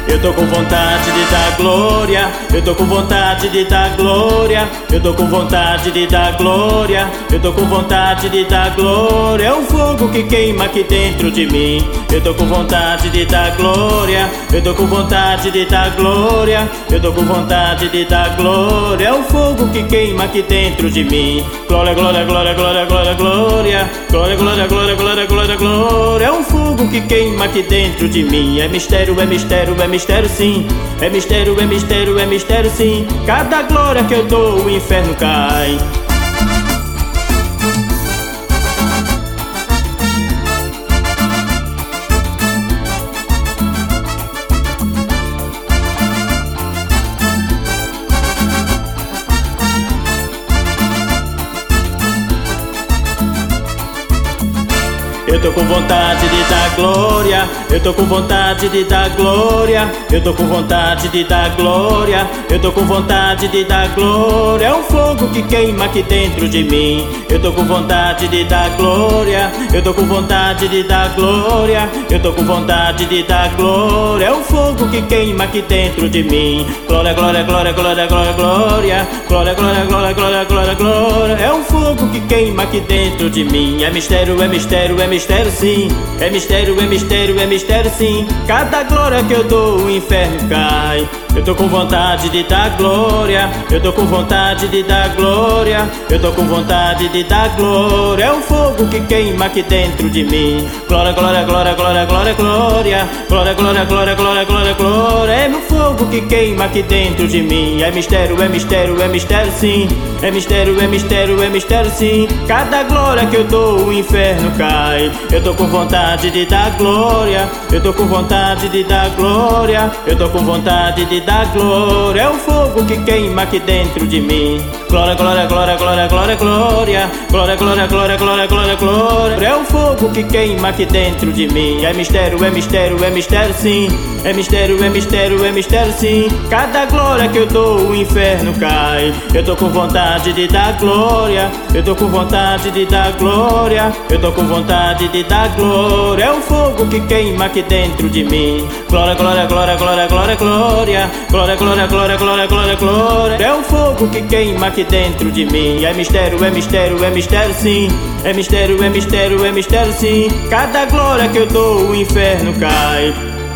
Eu tô com vontade de dar glória, eu tô com vontade de dar glória, eu tô com vontade de dar glória, eu tô com vontade de dar glória. É o fogo que queima aqui dentro de mim. Eu tô com vontade de dar glória, eu tô com vontade de dar glória, eu tô com vontade de dar glória. É o fogo que queima aqui dentro de mim. Glória, glória, glória, glória, glória, glória, glória, glória, glória, glória, glória, glória. É um fogo que queima aqui dentro de mim. É mistério, é mistério, é mistério sim. É mistério, é mistério, é mistério sim. Cada glória que eu dou o inferno cai. Eu tô com vontade de dar glória, eu tô com vontade de dar glória, eu tô com vontade de dar glória, eu tô com vontade de dar glória. É um fogo que queima aqui dentro de mim. Eu tô com vontade de dar glória, eu tô com vontade de dar glória, eu tô com vontade de dar glória. É um fogo que queima aqui dentro de mim. Glória, glória, glória, glória, glória, glória, glória, glória, glória, glória, glória, glória. É um fogo que queima aqui dentro de mim. É mistério, é mistério, é mistério sim. É mistério, é mistério, é mistério sim. Cada glória que eu dou o inferno cai. Eu tô com vontade de dar glória, eu tô com vontade de dar glória, eu tô com vontade de dar glória. É um fogo que queima aqui dentro de mim. Glória, glória, glória, glória, glória, glória, glória, glória, glória, glória, glória, glória. É meu fogo que queima aqui dentro de mim. É mistério, é mistério, é mistério sim. É mistério, é mistério, é mistério sim. Cada glória que eu dou o inferno cai. Eu tô com vontade de dar glória, eu tô com vontade de dar glória, eu tô com vontade de dar glória. É o fogo que queima aqui dentro de mim. Glória, glória, glória, glória, glória, glória, glória, glória, glória, glória, glória, glória. É o fogo que queima aqui dentro de mim. É mistério, é mistério, é mistério sim. É mistério, é mistério, é mistério sim. Cada glória que eu dou o inferno cai. Eu tô com vontade de dar glória, eu tô com vontade de dar glória, eu tô com vontade de dar glória. É o fogo que queima aqui dentro de mim. Glória, glória, glória, glória, glória, glória, glória, glória, glória, glória, glória, glória. É o fogo que queima aqui dentro de mim. É mistério, é mistério, é mistério sim. É mistério, é mistério, é mistério sim. Cada glória que eu dou o inferno cai.